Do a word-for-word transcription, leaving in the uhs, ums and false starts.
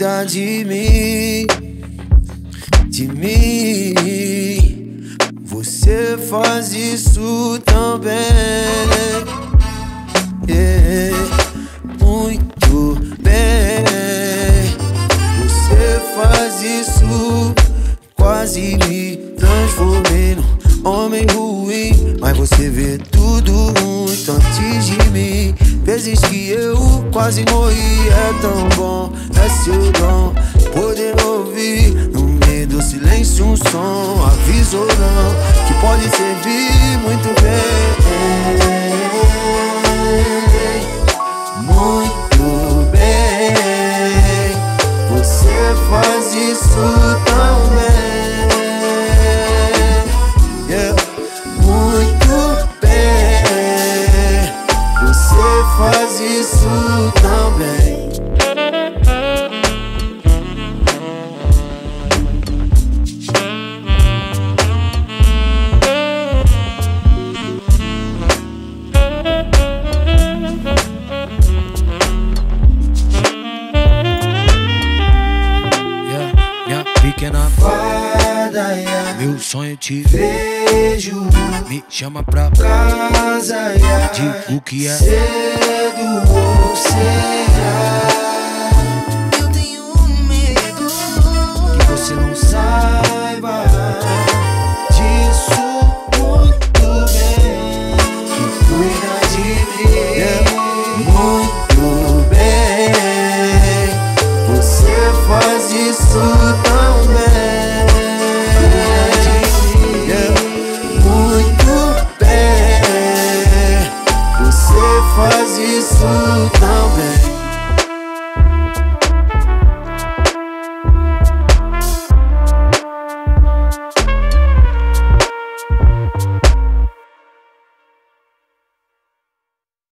cuida de mim, de mim. Você faz isso tão bem, yeah, muito bem. Você faz isso, quase me transformei num homem ruim, mas você vê tudo muito antes de mim. Vezes que eu quase morri, é tão bom, é seu dom poder ouvir no meio do silêncio um som, aviso ou não, que pode servir muito bem, muito bem. Você faz isso tão bem, yeah, muito bem. Você faz isso tão bem. Pequena fada, yeah. Meu sonho te vejo, me chama pra casa, yeah. Digo que é cedo ou será. Eu tenho medo que você não saiba disso muito bem, que cuida de mim, yeah, muito bem. Você faz isso tão bem, yeah, muito bem. Você faz isso tão bem.